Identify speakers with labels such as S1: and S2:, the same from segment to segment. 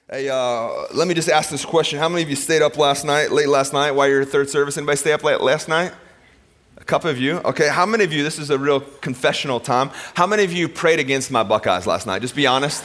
S1: Hey, let me just ask this question. How many of you stayed up late last night while you were at third service? Anybody stay up late last night? A couple of you. Okay, how many of you, this is a real confessional time, how many of you prayed against my Buckeyes last night? Just be honest.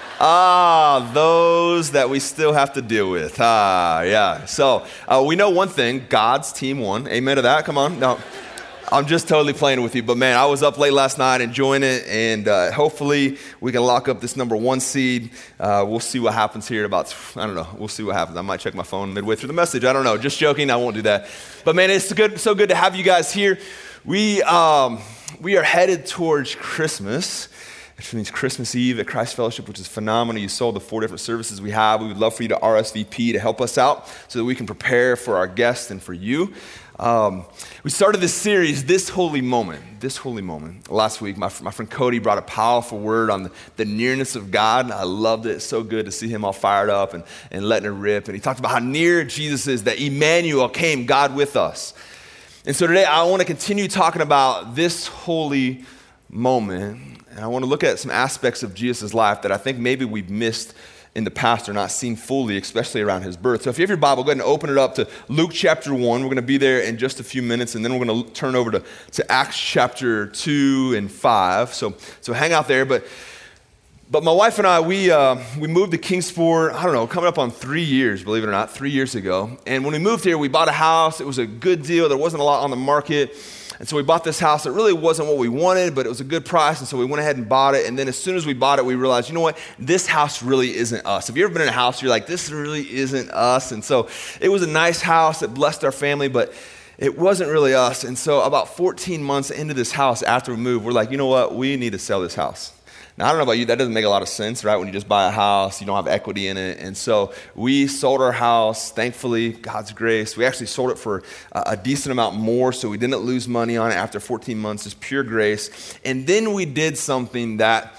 S1: Those that we still have to deal with. Yeah. So we know one thing, God's team won. Amen to that, come on. No. I'm just totally playing with you, but man, I was up late last night enjoying it, and hopefully we can lock up this number 1 seed. We'll see what happens here in about, I don't know, we'll see what happens. I might check my phone midway through the message. I don't know, just joking, I won't do that. But man, it's so good to have you guys here. We are headed towards Christmas, which means Christmas Eve at Christ Fellowship, which is phenomenal. You saw the 4 different services we have. We would love for you to RSVP to help us out so that we can prepare for our guests and for you. We started this series, This Holy Moment. Last week, my friend Cody brought a powerful word on the nearness of God. I loved it. It's so good to see him all fired up and letting it rip. And he talked about how near Jesus is, that Emmanuel came, God with us. And so today, I want to continue talking about this holy moment. And I want to look at some aspects of Jesus' life that I think maybe we've missed in the past or not seen fully, especially around his birth. So if you have your Bible, go ahead and open it up to Luke chapter 1. We're going to be there in just a few minutes, and then we're going to turn over to Acts chapter 2 and 5. So hang out there. But my wife and I, we moved to Kingsport, I don't know, coming up on 3 years, believe it or not, 3 years ago. And when we moved here, we bought a house. It was a good deal. There wasn't a lot on the market. And so we bought this house. It really wasn't what we wanted, but it was a good price. And so we went ahead and bought it. And then as soon as we bought it, we realized, you know what? This house really isn't us. Have you ever been in a house, you're like, this really isn't us? And so it was a nice house. It blessed our family, but it wasn't really us. And so about 14 months into this house after we moved, we're like, you know what? We need to sell this house. Now, I don't know about you, that doesn't make a lot of sense, right? When you just buy a house, you don't have equity in it. And so we sold our house, thankfully, God's grace. We actually sold it for a decent amount more, so we didn't lose money on it after 14 months, just pure grace. And then we did something that,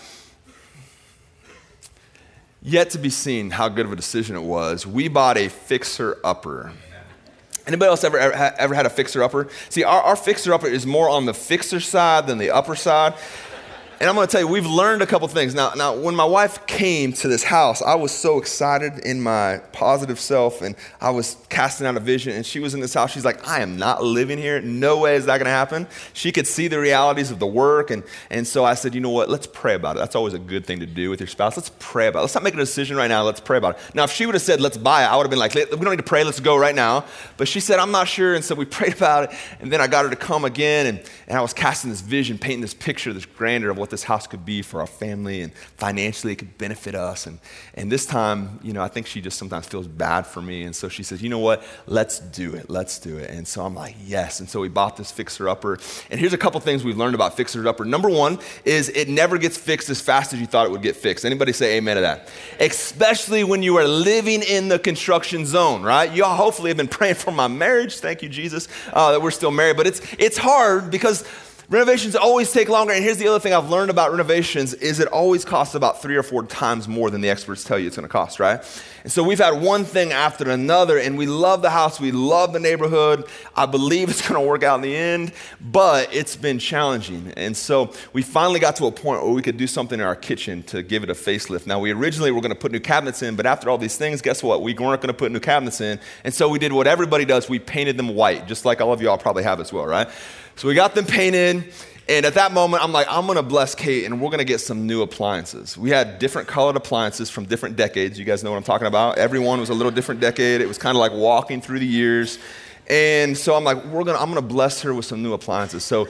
S1: yet to be seen how good of a decision it was. We bought a fixer-upper. Anybody else ever had a fixer-upper? See, our fixer-upper is more on the fixer side than the upper side. And I'm going to tell you, we've learned a couple things. Now, when my wife came to this house, I was so excited in my positive self, and I was casting out a vision, and she was in this house. She's like, I am not living here. No way is that going to happen. She could see the realities of the work, and so I said, you know what, let's pray about it. That's always a good thing to do with your spouse. Let's pray about it. Let's not make a decision right now. Let's pray about it. Now, if she would have said, let's buy it, I would have been like, we don't need to pray. Let's go right now. But she said, I'm not sure, and so we prayed about it, and then I got her to come again, and I was casting this vision, painting this picture, this grandeur of what this house could be for our family, and financially it could benefit us. And this time, I think she just sometimes feels bad for me. And so she says, you know what, let's do it. And so I'm like, yes. And so we bought this fixer-upper. And here's a couple things we've learned about fixer-upper. Number one is it never gets fixed as fast as you thought it would get fixed. Anybody say amen to that? Especially when you are living in the construction zone, right? You all hopefully have been praying for my marriage. Thank you, Jesus, that we're still married. But it's hard because renovations always take longer, and here's the other thing I've learned about renovations is it always costs about 3 or 4 times more than the experts tell you it's going to cost, right? And so we've had one thing after another, and we love the house, we love the neighborhood. I believe it's going to work out in the end, but it's been challenging. And so we finally got to a point where we could do something in our kitchen to give it a facelift. Now, we originally were going to put new cabinets in, but after all these things, guess what? We weren't going to put new cabinets in, and so we did what everybody does. We painted them white, just like all of y'all probably have as well, right? So we got them painted, and at that moment, I'm like, I'm going to bless Kate, and we're going to get some new appliances. We had different colored appliances from different decades. You guys know what I'm talking about? Everyone was a little different decade. It was kind of like walking through the years. And so I'm like, I'm going to bless her with some new appliances. So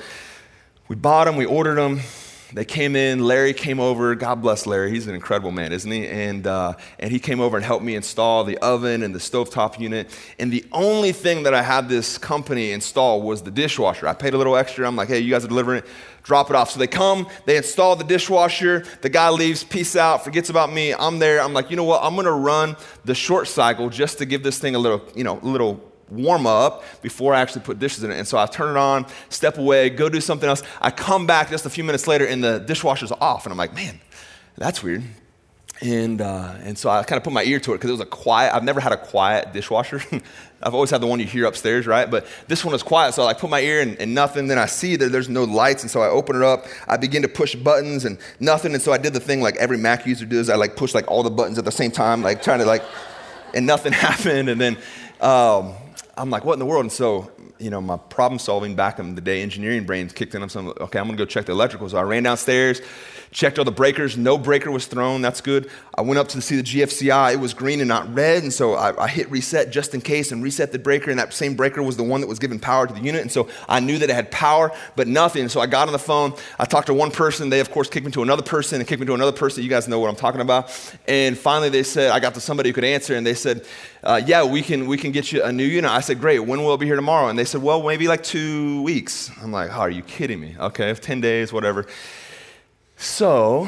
S1: we bought them, we ordered them. They came in, Larry came over. God bless Larry. He's an incredible man, isn't he? And he came over and helped me install the oven and the stovetop unit. And the only thing that I had this company install was the dishwasher. I paid a little extra. I'm like, hey, you guys are delivering it. Drop it off. So they come, they install the dishwasher. The guy leaves, peace out, forgets about me. I'm there. I'm like, you know what? I'm going to run the short cycle just to give this thing a little warm up before I actually put dishes in it. And so I turn it on, step away, go do something else. I come back just a few minutes later and the dishwasher's off. And I'm like, man, that's weird. And so I kind of put my ear to it because it was a quiet, I've never had a quiet dishwasher. I've always had the one you hear upstairs, right? But this one was quiet, so I put my ear and nothing. Then I see that there's no lights, and so I open it up. I begin to push buttons and nothing. And so I did the thing like every Mac user does. I like push like all the buttons at the same time, like trying to like, and nothing happened. And then I'm like, what in the world? And so, my problem solving back in the day, engineering brains kicked in. So I'm like, okay, I'm gonna go check the electrical. So I ran downstairs, checked all the breakers. No breaker was thrown. That's good. I went up to see the GFCI. It was green and not red. And so I hit reset just in case and reset the breaker. And that same breaker was the one that was giving power to the unit. And so I knew that it had power, but nothing. So I got on the phone. I talked to one person. They, of course, kicked me to another person and kicked me to another person. You guys know what I'm talking about. And finally, they said, I got to somebody who could answer. And they said, yeah, we can get you a new unit. I said, great. When will it be here tomorrow? And they said, well, maybe like 2 weeks. I'm like, oh, are you kidding me? Okay, 10 days, whatever. So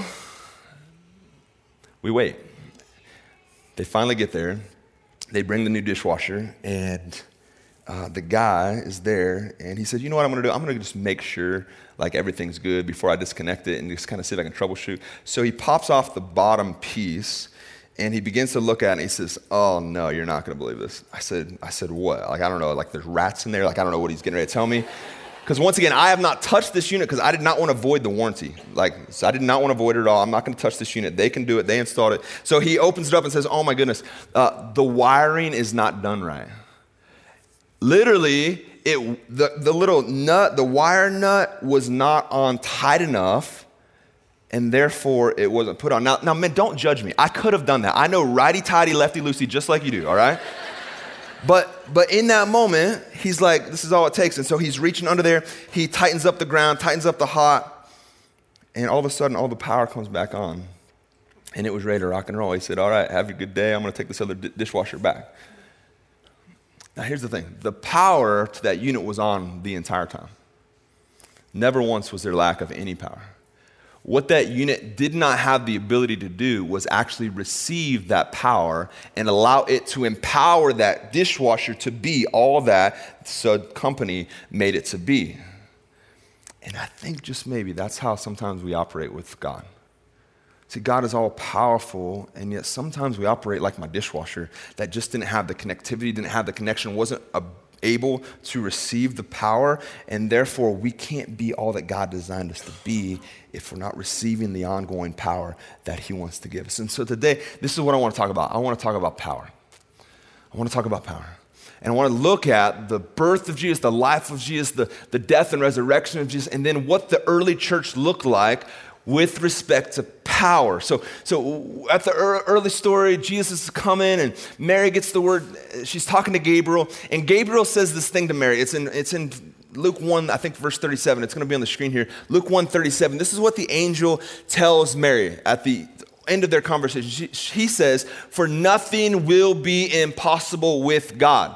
S1: we wait. They finally get there. They bring the new dishwasher, and the guy is there, and he said, you know what I'm going to do? I'm going to just make sure like everything's good before I disconnect it and just kind of see if I can troubleshoot. So he pops off the bottom piece, and he begins to look at it, and he says, oh, no, you're not going to believe this. I said, what? Like, I don't know. Like, there's rats in there. Like, I don't know what he's getting ready to tell me. Because once again, I have not touched this unit because I did not want to void the warranty. So I did not want to void it at all. I'm not going to touch this unit. They can do it. They installed it. So he opens it up and says, oh my goodness, the wiring is not done right. Literally, the little nut, the wire nut was not on tight enough, and therefore it wasn't put on. Now, man, don't judge me. I could have done that. I know righty-tighty, lefty-loosey, just like you do, all right? But in that moment, he's like, this is all it takes. And so he's reaching under there. He tightens up the ground, tightens up the hot. And all of a sudden, all the power comes back on. And it was ready to rock and roll. He said, all right, have a good day. I'm going to take this other dishwasher back. Now, here's the thing. The power to that unit was on the entire time. Never once was there lack of any power. What that unit did not have the ability to do was actually receive that power and allow it to empower that dishwasher to be all that the company made it to be. And I think just maybe that's how sometimes we operate with God. See, God is all powerful, and yet sometimes we operate like my dishwasher that just didn't have the connectivity, didn't have the connection, wasn't able to receive the power, and therefore we can't be all that God designed us to be if we're not receiving the ongoing power that he wants to give us. And so today, this is what I want to talk about. I want to talk about power. I want to talk about power. And I want to look at the birth of Jesus, the life of Jesus, the death and resurrection of Jesus, and then what the early church looked like with respect to power. So at the early story, Jesus is coming, and Mary gets the word. She's talking to Gabriel, and Gabriel says this thing to Mary. It's in Luke 1, I think verse 37. It's going to be on the screen here. Luke 1:37. This is what the angel tells Mary at the end of their conversation. He says, "For nothing will be impossible with God."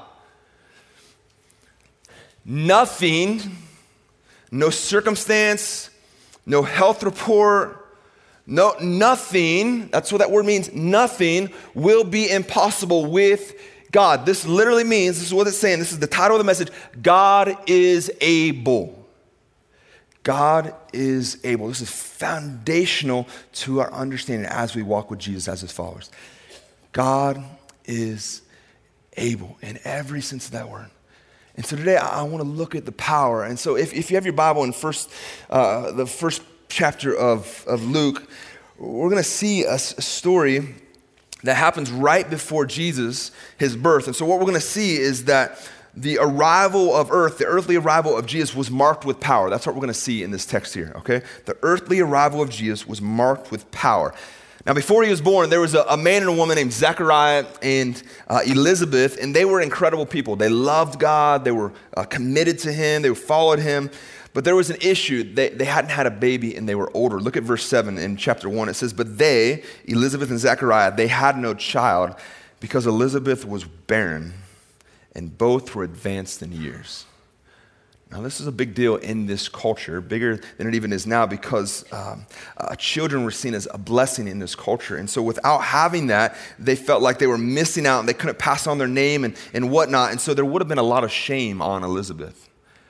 S1: Nothing, no circumstance, no health report, nothing, that's what that word means, nothing will be impossible with God. This literally means, this is what it's saying, this is the title of the message, God is able. God is able. This is foundational to our understanding as we walk with Jesus as his followers. God is able in every sense of that word. And so today I want to look at the power. And so if you have your Bible in the first chapter of Luke, we're going to see a story that happens right before Jesus, his birth. And so what we're going to see is that the arrival of earth, the earthly arrival of Jesus was marked with power. That's what we're going to see in this text here, okay? The earthly arrival of Jesus was marked with power. Now, before he was born, there was a man and a woman named Zechariah and Elizabeth, and they were incredible people. They loved God. They were committed to him. They followed him. But there was an issue. They hadn't had a baby, and they were older. Look at verse 7 in chapter 1. It says, "But they, Elizabeth and Zechariah, they had no child because Elizabeth was barren, and both were advanced in years." Now, this is a big deal in this culture, bigger than it even is now, because children were seen as a blessing in this culture. And so without having that, they felt like they were missing out, and they couldn't pass on their name and whatnot. And so there would have been a lot of shame on Elizabeth.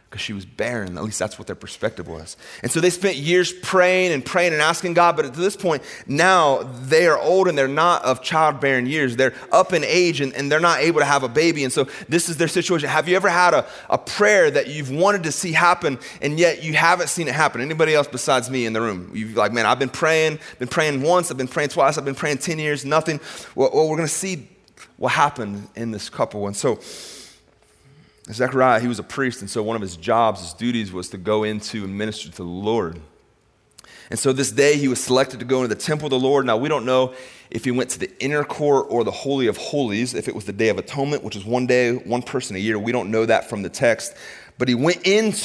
S1: because she was barren. At least that's what their perspective was. And so they spent years praying and asking God, but at this point, now they are old and they're not of childbearing years. They're up in age and they're not able to have a baby. And so this is their situation. Have you ever had a prayer that you've wanted to see happen and yet you haven't seen it happen? Anybody else besides me in the room? You've like, man, I've been praying once, I've been praying twice, I've been praying 10 years, nothing. Well, we're going to see what happened in this couple. And so Zechariah, he was a priest, and so one of his jobs, his duties was to go into and minister to the Lord. And so this day he was selected to go into the temple of the Lord. Now we don't know if he went to the inner court or the Holy of Holies, if it was the Day of Atonement, which is one day, one person a year. We don't know that from the text. But he left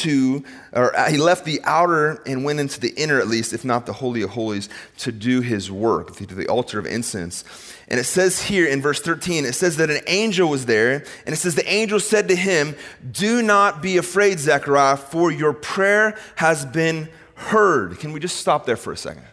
S1: the outer and went into the inner, at least, if not the Holy of Holies, to do his work, to the altar of incense. And it says here in verse 13, it says that an angel was there, and it says the angel said to him, "Do not be afraid, Zechariah, for your prayer has been heard." Can we just stop there for a second?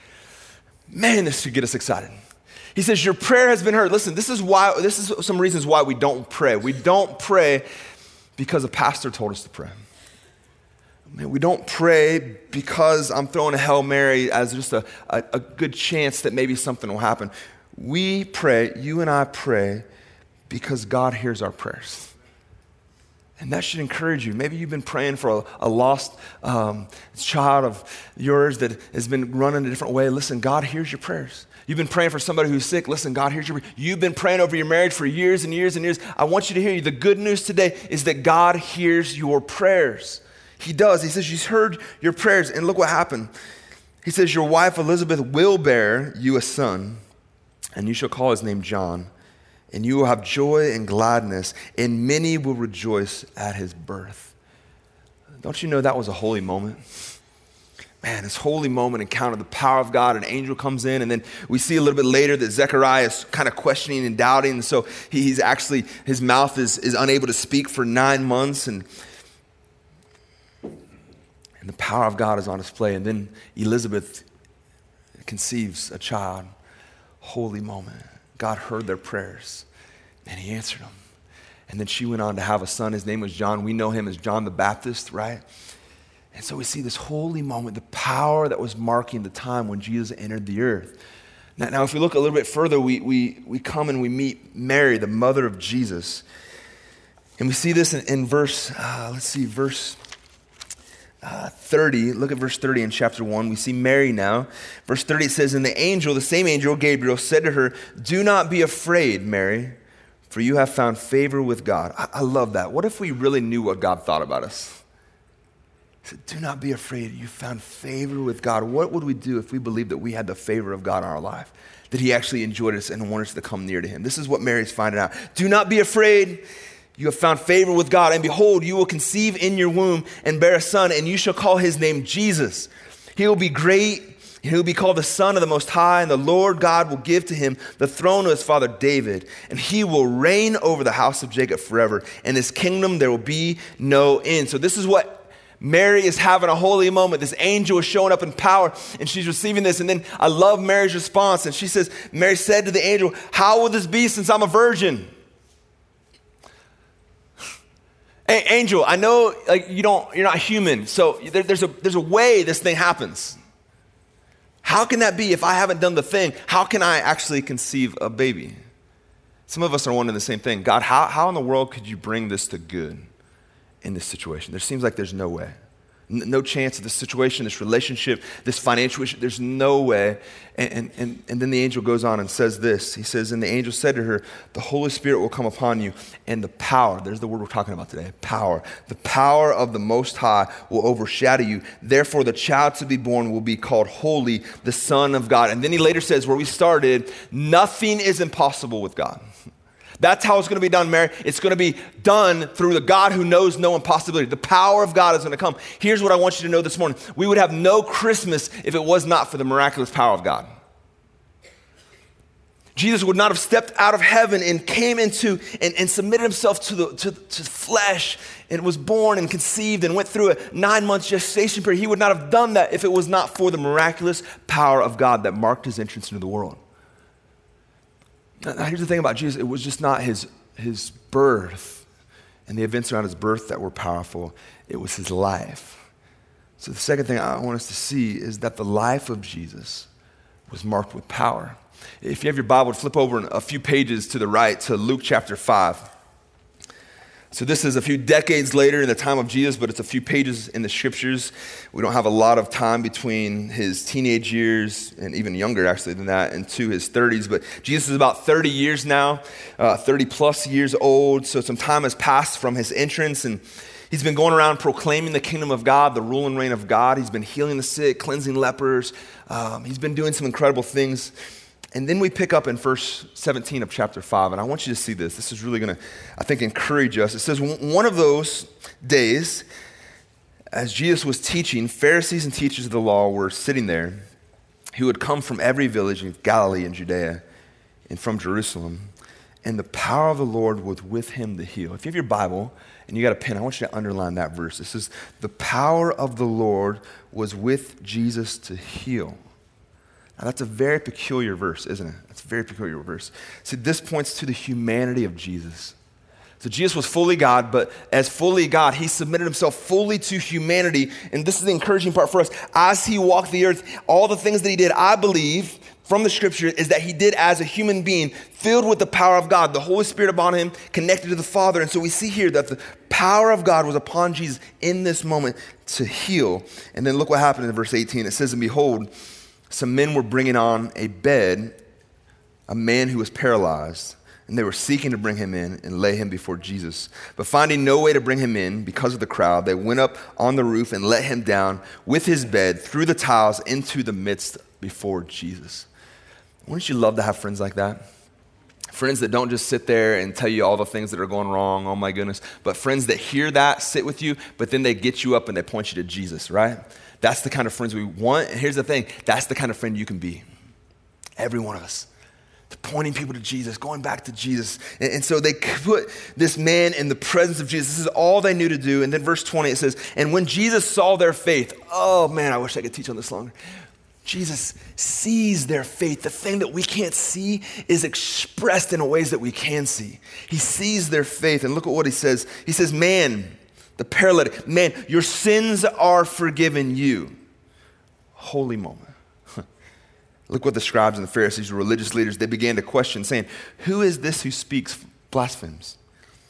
S1: Man, this should get us excited. He says, your prayer has been heard. Listen, this is some reasons why we don't pray. We don't pray because a pastor told us to pray. Man, we don't pray because I'm throwing a Hail Mary as just a good chance that maybe something will happen. We pray, you and I pray, because God hears our prayers. And that should encourage you. Maybe you've been praying for a lost child of yours that has been running a different way. Listen, God hears your prayers. You've been praying for somebody who's sick. Listen, God hears your prayers. You've been praying over your marriage for years and years and years. I want you to hear you. The good news today is that God hears your prayers. He does. He says, he's heard your prayers. And look what happened. He says, your wife Elizabeth will bear you a son, and you shall call his name John. And you will have joy and gladness, and many will rejoice at his birth. Don't you know that was a holy moment? Man, this holy moment encountered the power of God. An angel comes in, and then we see a little bit later that Zechariah is kind of questioning and doubting. And so he's actually, his mouth is unable to speak for 9 months. And the power of God is on display. And then Elizabeth conceives a child. Holy moment. God heard their prayers, and he answered them. And then she went on to have a son. His name was John. We know him as John the Baptist, right? And so we see this holy moment, the power that was marking the time when Jesus entered the earth. Now if we look a little bit further, we come and we meet Mary, the mother of Jesus. And we see this in verse 30. Look at verse 30 in chapter 1. We see Mary now. Verse 30, it says, and the same angel, Gabriel, said to her, "Do not be afraid, Mary, for you have found favor with God." I love that. What if we really knew what God thought about us? He said, do not be afraid. You found favor with God. What would we do if we believed that we had the favor of God in our life? That he actually enjoyed us and wanted us to come near to him? This is what Mary's finding out. Do not be afraid. You have found favor with God, and behold, you will conceive in your womb and bear a son, and you shall call his name Jesus. He will be great, and he will be called the Son of the Most High, and the Lord God will give to him the throne of his father David, and he will reign over the house of Jacob forever, and his kingdom there will be no end. So this is what Mary is having, a holy moment. This angel is showing up in power, and she's receiving this. And then I love Mary's response, and she says, Mary said to the angel, "How will this be since I'm a virgin?" Hey, angel, I know you're not human, so there's a way this thing happens. How can that be if I haven't done the thing? How can I actually conceive a baby? Some of us are wondering the same thing. God, how in the world could you bring this to good in this situation? There seems like there's no way. No chance of this situation, this relationship, this financial issue. There's no way. And then the angel goes on and says this. He says, and the angel said to her, "The Holy Spirit will come upon you, and the power," there's the word we're talking about today, power. "The power of the Most High will overshadow you. Therefore, the child to be born will be called Holy, the Son of God." And then he later says, where we started, nothing is impossible with God. That's how it's going to be done, Mary. It's going to be done through the God who knows no impossibility. The power of God is going to come. Here's what I want you to know this morning. We would have no Christmas if it was not for the miraculous power of God. Jesus would not have stepped out of heaven and came into and submitted himself to flesh and was born and conceived and went through a 9-month gestation period. He would not have done that if it was not for the miraculous power of God that marked his entrance into the world. Now, here's the thing about Jesus. It was just not his birth. and the events around his birth that were powerful. It was his life. So the second thing I want us to see is that the life of Jesus was marked with power. If you have your Bible, flip over a few pages to the right to Luke chapter 5. So this is a few decades later in the time of Jesus, but it's a few pages in the scriptures. We don't have a lot of time between his teenage years, and even younger actually than that, into his 30s. But Jesus is about 30 years now, 30 plus years old. So some time has passed from his entrance, and he's been going around proclaiming the kingdom of God, the rule and reign of God. He's been healing the sick, cleansing lepers. He's been doing some incredible things. And then we pick up in verse 17 of chapter 5, and I want you to see this. This is really going to, I think, encourage us. It says, one of those days, as Jesus was teaching, Pharisees and teachers of the law were sitting there who had come from every village in Galilee and Judea and from Jerusalem. And the power of the Lord was with him to heal. If you have your Bible and you got a pen, I want you to underline that verse. It says, the power of the Lord was with Jesus to heal. Now, that's a very peculiar verse, isn't it? That's a very peculiar verse. See, this points to the humanity of Jesus. So Jesus was fully God, but as fully God, he submitted himself fully to humanity. And this is the encouraging part for us. As he walked the earth, all the things that he did, I believe, from the scripture, is that he did as a human being, filled with the power of God, the Holy Spirit upon him, connected to the Father. And so we see here that the power of God was upon Jesus in this moment to heal. And then look what happened in verse 18. It says, and behold, some men were bringing on a bed a man who was paralyzed, and they were seeking to bring him in and lay him before Jesus. But finding no way to bring him in because of the crowd, they went up on the roof and let him down with his bed through the tiles into the midst before Jesus. Wouldn't you love to have friends like that? Friends that don't just sit there and tell you all the things that are going wrong, oh my goodness, but friends that hear that, sit with you, but then they get you up and they point you to Jesus, right? That's the kind of friends we want. And here's the thing, that's the kind of friend you can be. Every one of us. Pointing people to Jesus, going back to Jesus. And so they put this man in the presence of Jesus. This is all they knew to do. And then verse 20, it says, and when Jesus saw their faith, oh man, I wish I could teach on this longer. Jesus sees their faith. The thing that we can't see is expressed in ways that we can see. He sees their faith. And look at what he says. He says, man, the paralytic, man, your sins are forgiven you. Holy moment. Look what the scribes and the Pharisees, the religious leaders, they began to question, saying, who is this who speaks blasphemies?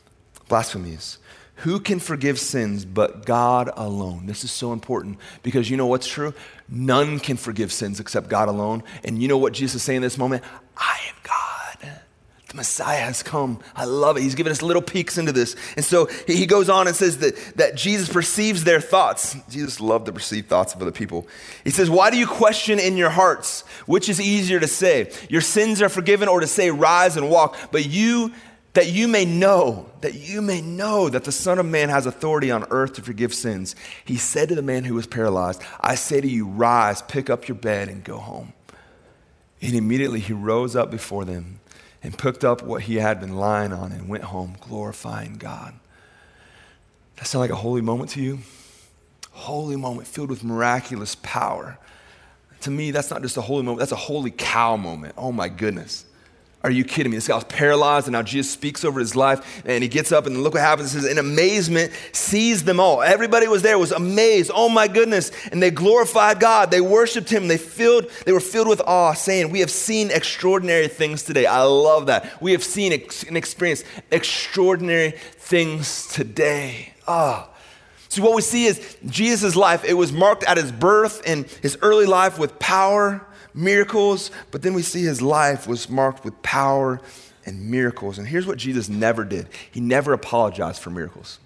S1: Who can forgive sins but God alone? This is so important because you know what's true? None can forgive sins except God alone. And you know what Jesus is saying in this moment? I am God. The Messiah has come. I love it. He's given us little peeks into this. And so he goes on and says that Jesus perceives their thoughts. Jesus loved to perceive thoughts of other people. He says, why do you question in your hearts? Which is easier to say? Your sins are forgiven, or to say, rise and walk? But that you may know that the Son of Man has authority on earth to forgive sins. He said to the man who was paralyzed, I say to you, rise, pick up your bed and go home. And immediately he rose up before them and picked up what he had been lying on and went home, glorifying God. That sound like a holy moment to you? Holy moment filled with miraculous power. To me, that's not just a holy moment, that's a holy cow moment. Oh my goodness. Are you kidding me? This guy was paralyzed, and now Jesus speaks over his life, and he gets up, and look what happens. It says, in amazement, seized them all. Everybody was there, was amazed. Oh my goodness. And they glorified God. They worshiped him. They were filled with awe, saying, we have seen extraordinary things today. I love that. We have seen and experienced extraordinary things today. So what we see is Jesus' life, it was marked at his birth and his early life with power, miracles, but then we see his life was marked with power and miracles. And here's what Jesus never did. He never apologized for miracles.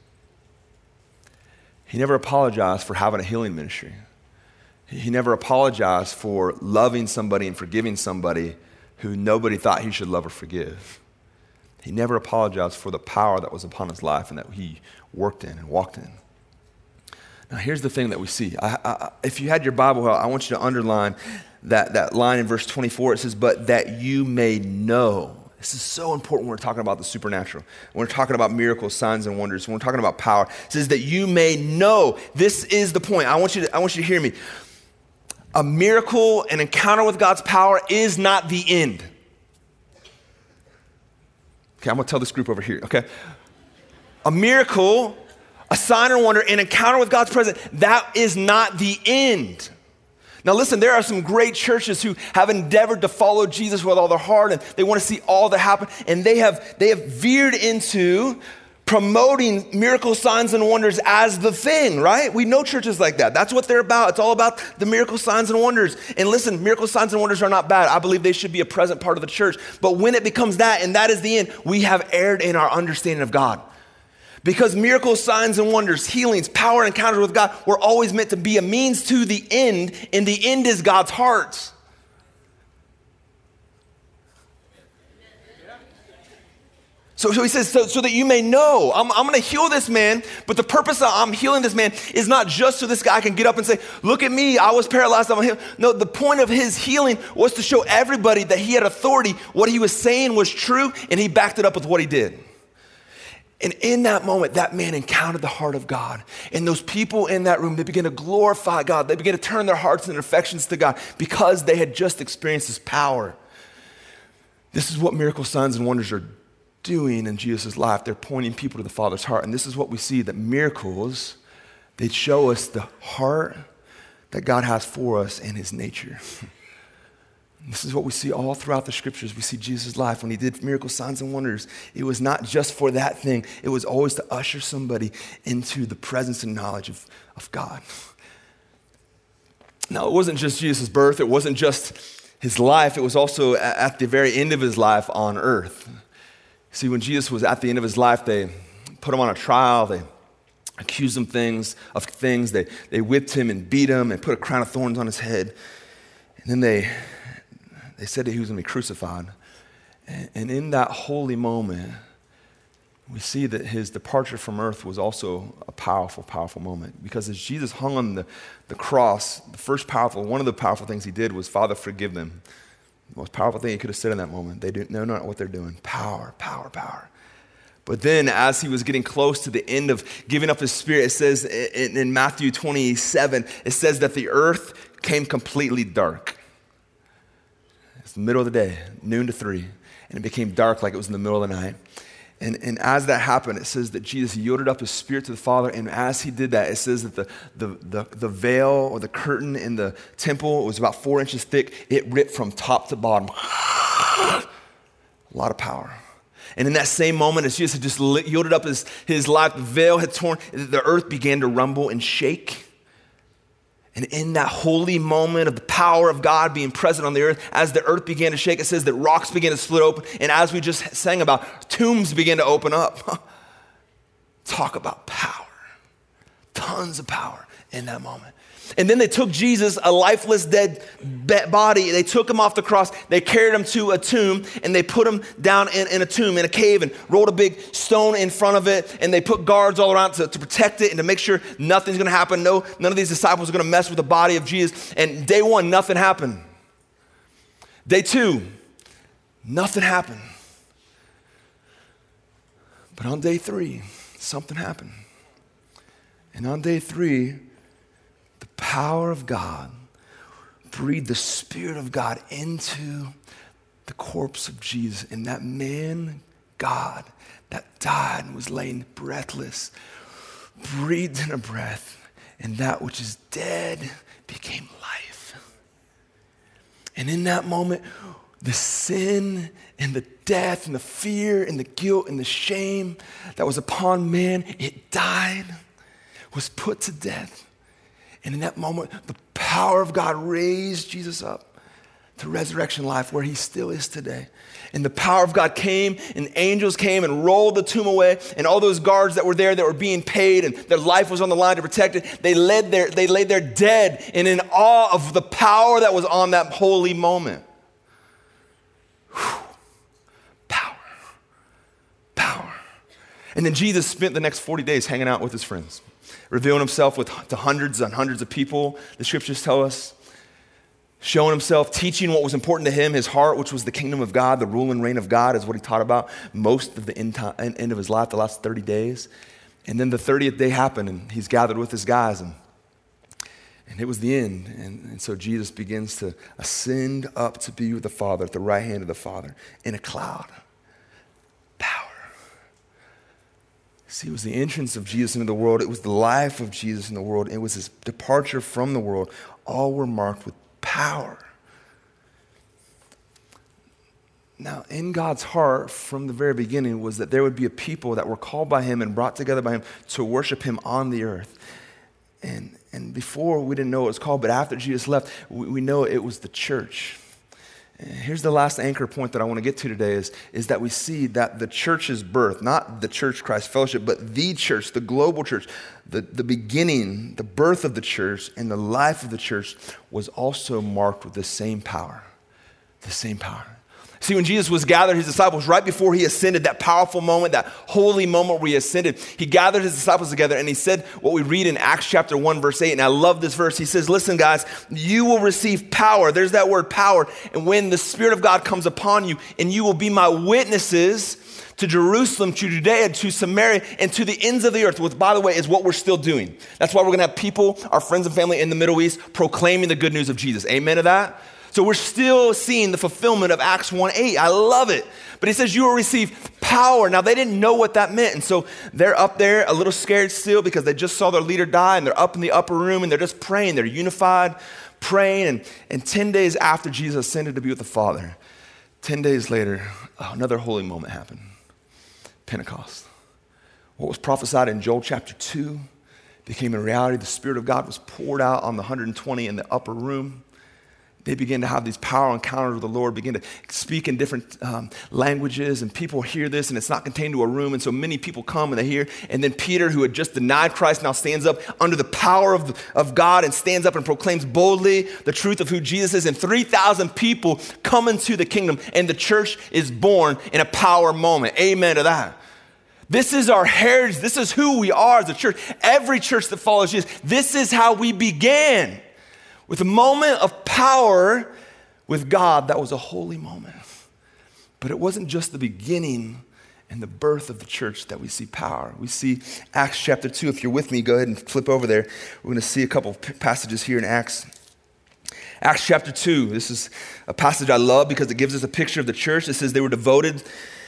S1: He never apologized for having a healing ministry. He never apologized for loving somebody and forgiving somebody who nobody thought he should love or forgive. He never apologized for the power that was upon his life and that he worked in and walked in. Now here's the thing that we see. If you had your Bible, I want you to underline that line in verse 24. It says, but that you may know. This is so important when we're talking about the supernatural. When we're talking about miracles, signs, and wonders. When we're talking about power. It says that you may know. This is the point. I want you to hear me. A miracle, an encounter with God's power is not the end. Okay, I'm going to tell this group over here, okay? A miracle, a sign or wonder, an encounter with God's presence, that is not the end. Now listen, there are some great churches who have endeavored to follow Jesus with all their heart, and they want to see all that happen, and they have veered into promoting miracle signs and wonders as the thing, right? We know churches like that. That's what they're about. It's all about the miracle signs and wonders. And listen, miracle signs and wonders are not bad. I believe they should be a present part of the church. But when it becomes that, and that is the end, we have erred in our understanding of God. Because miracle signs and wonders, healings, power, encounters with God were always meant to be a means to the end, and the end is God's heart. So he says, so that you may know, I'm going to heal this man, but the purpose of I'm healing this man is not just so this guy can get up and say, look at me, I was paralyzed, I'm healed. No, the point of his healing was to show everybody that he had authority, what he was saying was true, and he backed it up with what he did. And in that moment, that man encountered the heart of God. And those people in that room, they began to glorify God. They began to turn their hearts and their affections to God because they had just experienced his power. This is what miracle signs and wonders are doing in Jesus' life. They're pointing people to the Father's heart. And this is what we see, that miracles, they show us the heart that God has for us and his nature. This is what we see all throughout the scriptures. We see Jesus' life when he did miracle signs and wonders. It was not just for that thing. It was always to usher somebody into the presence and knowledge of God. Now, it wasn't just Jesus' birth. It wasn't just his life. It was also at the very end of his life on earth. See, when Jesus was at the end of his life, they put him on a trial. They accused him of things. They whipped him and beat him and put a crown of thorns on his head. And then they said that he was going to be crucified. And in that holy moment, we see that his departure from earth was also a powerful, powerful moment. Because as Jesus hung on the cross, one of the powerful things he did was, Father, forgive them. The most powerful thing he could have said in that moment. They know not what they're doing. Power, power, power. But then as he was getting close to the end of giving up his spirit, it says in Matthew 27, it says that the earth came completely dark. It's the middle of the day, noon to 3, and it became dark like it was in the middle of the night. And as that happened, it says that Jesus yielded up his spirit to the Father, and as he did that, it says that the veil or the curtain in the temple was about 4 inches thick. It ripped from top to bottom. A lot of power. And in that same moment, as Jesus had just yielded up his life, the veil had torn, the earth began to rumble and shake. And in that holy moment of the power of God being present on the earth, as the earth began to shake, it says that rocks began to split open. And as we just sang about, tombs began to open up. Talk about power. Tons of power in that moment. And then they took Jesus, a lifeless, dead body. They took him off the cross. They carried him to a tomb, and they put him down in a tomb, in a cave, and rolled a big stone in front of it. And they put guards all around to protect it and to make sure nothing's going to happen. None of these disciples are going to mess with the body of Jesus. And day 1, nothing happened. Day 2, nothing happened. But on day 3, something happened. And on day 3, the power of God breathed the Spirit of God into the corpse of Jesus. And that man, God, that died and was laying breathless, breathed in a breath, and that which is dead became life. And in that moment, the sin and the death and the fear and the guilt and the shame that was upon man, it died, was put to death. And in that moment, the power of God raised Jesus up to resurrection life where he still is today. And the power of God came, and angels came and rolled the tomb away, and all those guards that were there that were being paid and their life was on the line to protect it, they laid there dead and in awe of the power that was on that holy moment. Whew. Power. And then Jesus spent the next 40 days hanging out with his friends, revealing himself to hundreds and hundreds of people, the scriptures tell us, showing himself, teaching what was important to him, his heart, which was the kingdom of God, the rule and reign of God is what he taught about most of the end of his life, the last 30 days. And then the 30th day happened, and he's gathered with his guys, and it was the end. And so Jesus begins to ascend up to be with the Father at the right hand of the Father in a cloud. Power. See, it was the entrance of Jesus into the world. It was the life of Jesus in the world. It was his departure from the world. All were marked with power. Now, in God's heart from the very beginning was that there would be a people that were called by him and brought together by him to worship him on the earth. And before, we didn't know what it was called, but after Jesus left, we know it was the church. Here's the last anchor point that I want to get to today is that we see that the church's birth, not the church Christ Fellowship, but the church, the global church, the beginning, the birth of the church and the life of the church was also marked with the same power. The same power. See, when Jesus was gathered his disciples right before he ascended, that powerful moment, that holy moment where he ascended, he gathered his disciples together and he said what we read in Acts chapter 1, verse 8. And I love this verse. He says, listen, guys, you will receive power. There's that word power. And when the Spirit of God comes upon you, and you will be my witnesses to Jerusalem, to Judea, to Samaria, and to the ends of the earth, which, by the way, is what we're still doing. That's why we're going to have people, our friends and family in the Middle East, proclaiming the good news of Jesus. Amen to that? So we're still seeing the fulfillment of Acts 1:8. I love it. But he says you will receive power. Now, they didn't know what that meant. And so they're up there a little scared still because they just saw their leader die, and they're up in the upper room and they're just praying. They're unified, praying. And 10 days after Jesus ascended to be with the Father, 10 days later, another holy moment happened. Pentecost. What was prophesied in Joel chapter 2 became a reality. The Spirit of God was poured out on the 120 in the upper room. They begin to have these power encounters with the Lord, begin to speak in different languages, and people hear this, and it's not contained to a room, and so many people come and they hear, and then Peter, who had just denied Christ, now stands up under the power of God and stands up and proclaims boldly the truth of who Jesus is, and 3,000 people come into the kingdom, and the church is born in a power moment. Amen to that. This is our heritage. This is who we are as a church. Every church that follows Jesus, this is how we began. With a moment of power with God, that was a holy moment. But it wasn't just the beginning and the birth of the church that we see power. We see Acts chapter 2. If you're with me, go ahead and flip over there. We're going to see a couple of passages here in Acts. Acts chapter 2. This is a passage I love because it gives us a picture of the church. It says they were devoted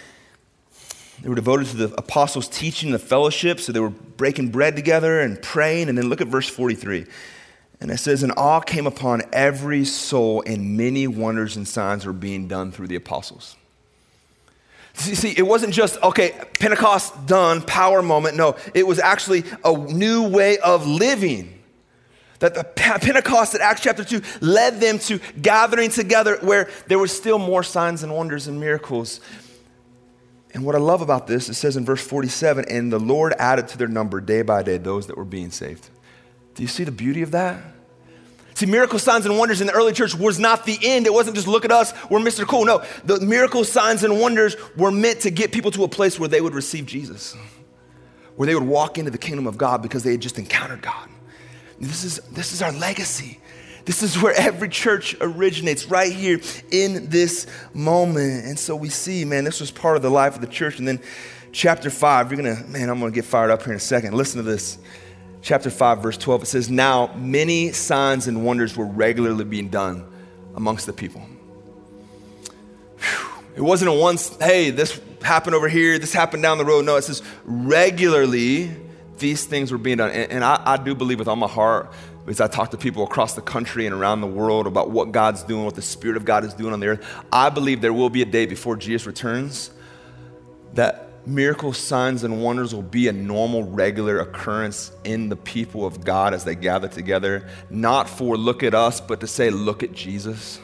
S1: to the apostles' teaching and the fellowship. So they were breaking bread together and praying. And then look at verse 43. And it says, and awe came upon every soul, and many wonders and signs were being done through the apostles. See, it wasn't just, okay, Pentecost done, power moment. No, it was actually a new way of living. That the Pentecost at Acts chapter 2 led them to gathering together where there were still more signs and wonders and miracles. And what I love about this, it says in verse 47, and the Lord added to their number day by day those that were being saved. Do you see the beauty of that? See, miracle signs and wonders in the early church was not the end. It wasn't just look at us, we're Mr. Cool. No, the miracle signs and wonders were meant to get people to a place where they would receive Jesus, where they would walk into the kingdom of God because they had just encountered God. This is our legacy. This is where every church originates, right here in this moment. And so we see, man, this was part of the life of the church. And then chapter 5, I'm gonna get fired up here in a second. Listen to this. Chapter 5, verse 12, it says, now many signs and wonders were regularly being done amongst the people. Whew. It wasn't a once, hey, this happened over here, this happened down the road. No, it says regularly these things were being done. And I do believe with all my heart, as I talk to people across the country and around the world about what God's doing, what the Spirit of God is doing on the earth, I believe there will be a day before Jesus returns that miracles, signs, and wonders will be a normal, regular occurrence in the people of God as they gather together, not for look at us, but to say, look at Jesus.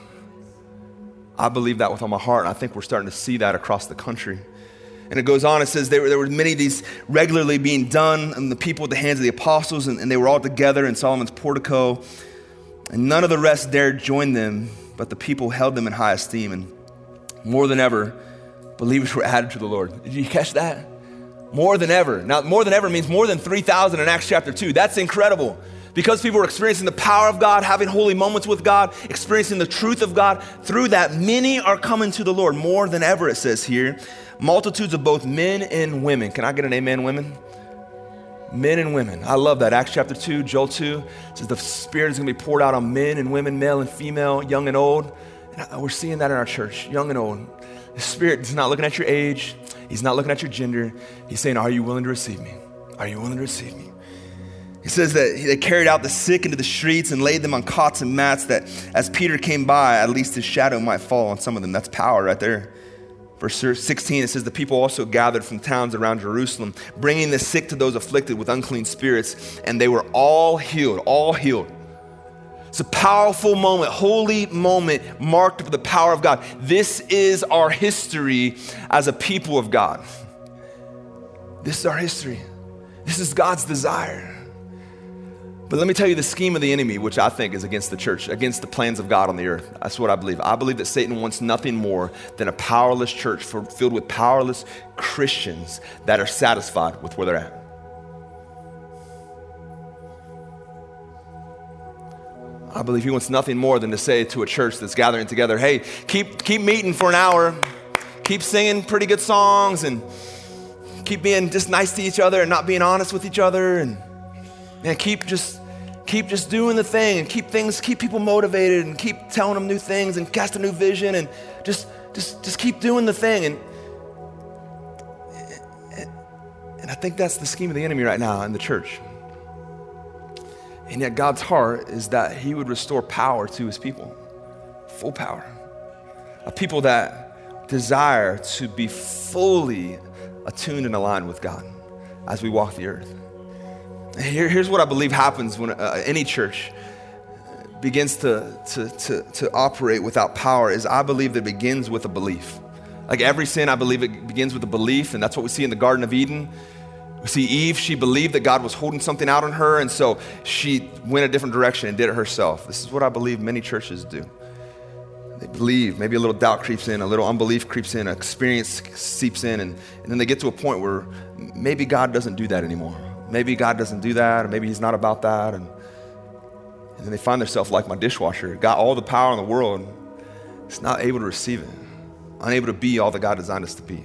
S1: I believe that with all my heart, and I think we're starting to see that across the country. And it goes on, it says there were many of these regularly being done, and the people at the hands of the apostles, and they were all together in Solomon's portico, and none of the rest dared join them, but the people held them in high esteem, and more than ever, believers were added to the Lord. Did you catch that? More than ever. Now, more than ever means more than 3,000 in Acts chapter 2. That's incredible. Because people were experiencing the power of God, having holy moments with God, experiencing the truth of God. Through that, many are coming to the Lord. More than ever, it says here. Multitudes of both men and women. Can I get an amen, women? Men and women. I love that. Acts chapter 2, Joel 2. It says the Spirit is going to be poured out on men and women, male and female, young and old. And we're seeing that in our church, young and old. The Spirit is not looking at your age. He's not looking at your gender. He's saying, are you willing to receive me? Are you willing to receive me? He says that they carried out the sick into the streets and laid them on cots and mats, that as Peter came by, at least his shadow might fall on some of them. That's power right there. Verse 16, it says, the people also gathered from towns around Jerusalem, bringing the sick to those afflicted with unclean spirits, and they were all healed, all healed. It's a powerful moment, holy moment marked with the power of God. This is our history as a people of God. This is our history. This is God's desire. But let me tell you the scheme of the enemy, which I think is against the church, against the plans of God on the earth. That's what I believe. I believe that Satan wants nothing more than a powerless church filled with powerless Christians that are satisfied with where they're at. I believe he wants nothing more than to say to a church that's gathering together, hey, keep meeting for an hour, keep singing pretty good songs, and keep being just nice to each other and not being honest with each other, and keep just doing the thing, and keep people motivated, and keep telling them new things, and cast a new vision, and just keep doing the thing. And I think that's the scheme of the enemy right now in the church. And yet God's heart is that he would restore power to his people, full power. A people that desire to be fully attuned and aligned with God as we walk the earth. Here's what I believe happens when any church begins to operate without power is I believe that it begins with a belief. Like every sin, I believe it begins with a belief, and that's what we see in the Garden of Eden. We see Eve, she believed that God was holding something out on her, and so she went a different direction and did it herself. This is what I believe many churches do. They believe, maybe a little doubt creeps in, a little unbelief creeps in, experience seeps in, and then they get to a point where maybe God doesn't do that anymore. Maybe God doesn't do that, or maybe he's not about that, and then they find themselves like my dishwasher, got all the power in the world, it's not able to receive it, unable to be all that God designed us to be.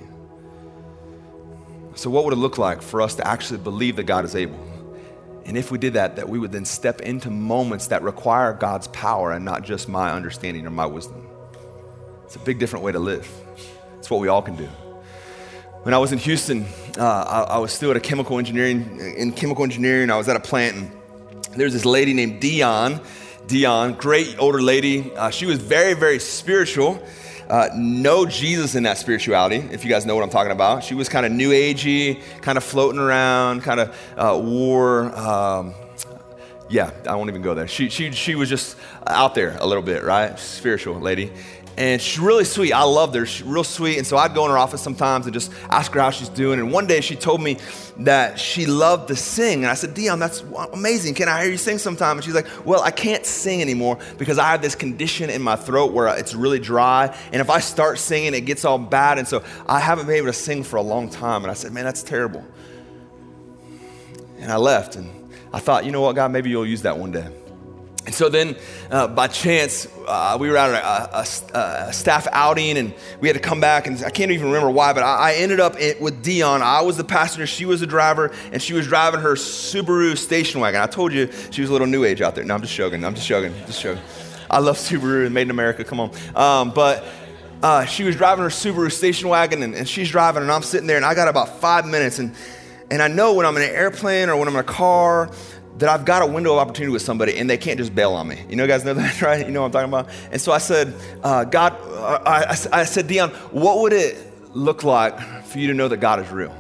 S1: So what would it look like for us to actually believe that God is able? And if we did that we would then step into moments that require God's power and not just my understanding or my wisdom. It's a big different way to live. It's what we all can do. When I was in Houston, I was still at chemical engineering. I was at a plant, and there's this lady named Dion, great older lady. She was very, very spiritual. No Jesus in that spirituality, if you guys know what I'm talking about. She was kind of new agey, kind of floating around, kind of wore, I won't even go there. She was just out there a little bit, right? Spiritual lady. And she's really sweet. I loved her. She's real sweet. And so I'd go in her office sometimes and just ask her how she's doing. And one day she told me that she loved to sing. And I said, Dion, that's amazing. Can I hear you sing sometime? And she's like, well, I can't sing anymore because I have this condition in my throat where it's really dry. And if I start singing, it gets all bad. And so I haven't been able to sing for a long time. And I said, man, that's terrible. And I left. And I thought, you know what, God, maybe you'll use that one day. And so then, by chance, we were at a staff outing, and we had to come back, and I can't even remember why, but I ended up with Dion. I was the passenger, she was the driver, and she was driving her Subaru station wagon. I told you she was a little new age out there. No, I'm just joking. I love Subaru and Made in America, come on. But she was driving her Subaru station wagon, and she's driving, and I'm sitting there, and I got about 5 minutes, and I know when I'm in an airplane or when I'm in a car, that I've got a window of opportunity with somebody and they can't just bail on me. You guys know that, right? You know what I'm talking about? And so I said, God, I said, Dion, what would it look like for you to know that God is real?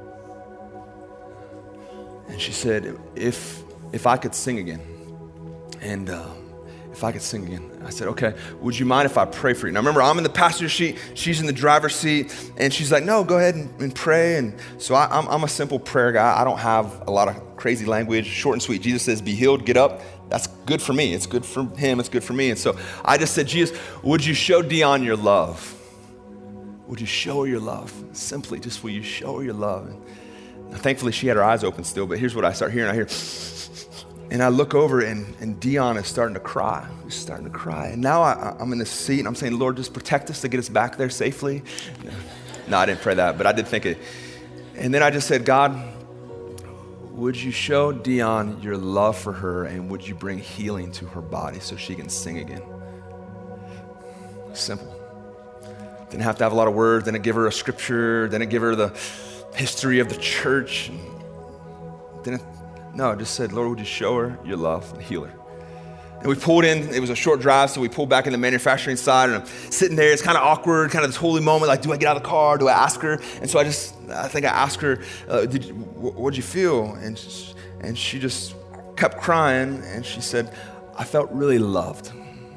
S1: And she said, if I could sing again. And if I could sing again. I said, okay, would you mind if I pray for you? Now remember, I'm in the passenger seat, she's in the driver's seat, and she's like, no, go ahead and pray. And so I'm a simple prayer guy. I don't have a lot of crazy language, short and sweet. Jesus says, be healed, get up. That's good for me. It's good for him, it's good for me. And so I just said, Jesus, would you show Dion your love? Would you show her your love? Simply, just will you show her your love? And thankfully, she had her eyes open still, but here's what I start hearing. I hear, and I look over, and Dion is starting to cry. He's starting to cry. And now I'm in this seat, and I'm saying, Lord, just protect us to get us back there safely. No, I didn't pray that, but I did think it. And then I just said, God, would you show Dion your love for her, and would you bring healing to her body so she can sing again? Simple. Didn't have to have a lot of words. Didn't give her a scripture. Didn't give her the history of the church. No, just said, Lord, would you show her your love and heal her? And we pulled in, it was a short drive, so we pulled back in the manufacturing side, and I'm sitting there, it's kind of awkward, kind of this holy moment, like, do I get out of the car? Do I ask her? And so I think I asked her, what'd you feel? And she just kept crying, and she said, I felt really loved.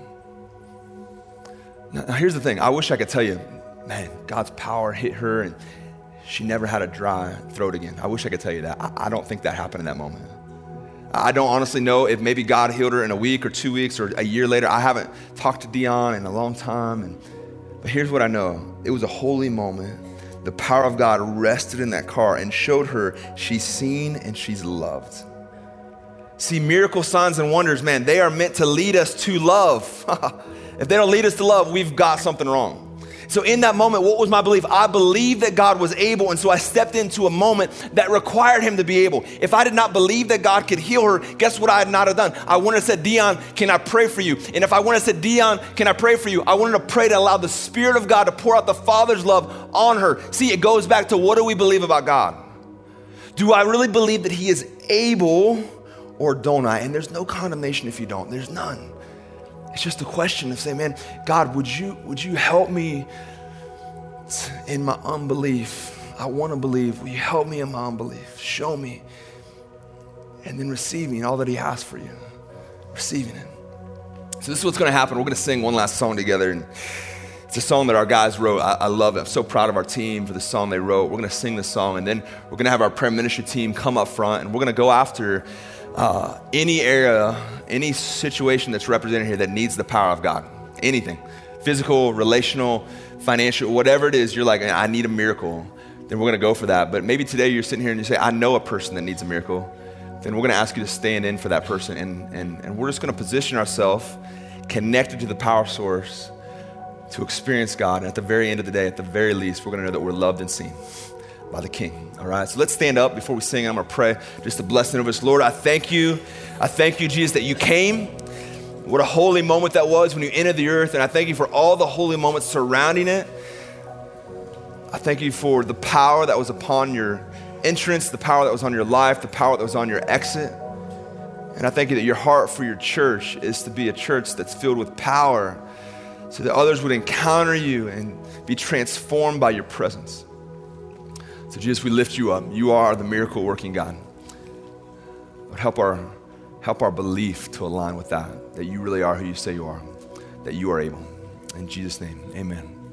S1: Now here's the thing, I wish I could tell you, man, God's power hit her, and she never had a dry throat again. I wish I could tell you that. I don't think that happened in that moment. I don't honestly know if maybe God healed her in a week or 2 weeks or a year later. I haven't talked to Dion in a long time. But here's what I know. It was a holy moment. The power of God rested in that car and showed her she's seen and she's loved. See, miracle signs and wonders, man, they are meant to lead us to love. If they don't lead us to love, we've got something wrong. So in that moment, what was my belief? I believed that God was able, and so I stepped into a moment that required him to be able. If I did not believe that God could heal her, guess what I had not have done? I wouldn't have said, Dion, can I pray for you? And if I wouldn't have said, Dion, can I pray for you? I wanted to pray to allow the Spirit of God to pour out the Father's love on her. See, it goes back to what do we believe about God? Do I really believe that he is able, or don't I? And there's no condemnation if you don't. There's none. It's just a question of saying, man, God, would you help me in my unbelief? I want to believe. Will you help me in my unbelief? Show me. And then receiving all that he has for you. Receiving it. So this is what's going to happen. We're going to sing one last song together. And it's a song that our guys wrote. I love it. I'm so proud of our team for the song they wrote. We're going to sing this song. And then we're going to have our prayer ministry team come up front. And we're going to go after any area, any situation that's represented here that needs the power of God. Anything. Physical, relational, financial, whatever it is, you're like, I need a miracle. Then we're going to go for that. But maybe today you're sitting here and you say, I know a person that needs a miracle. Then we're going to ask you to stand in for that person. And we're just going to position ourselves connected to the power source to experience God. And at the very end of the day, at the very least, we're going to know that we're loved and seen by the King. All right, so let's stand up before we sing. I'm going to pray just a blessing over us. Lord, I thank you, Jesus, that you came. What a holy moment that was when you entered the earth. And I thank you for all the holy moments surrounding it. I thank you for the power that was upon your entrance, the power that was on your life, the power that was on your exit. And I thank you that your heart for your church is to be a church that's filled with power so that others would encounter you and be transformed by your presence. So Jesus, we lift you up. You are the miracle working God. But help our belief to align with that you really are who you say you are, that you are able. In Jesus' name, amen.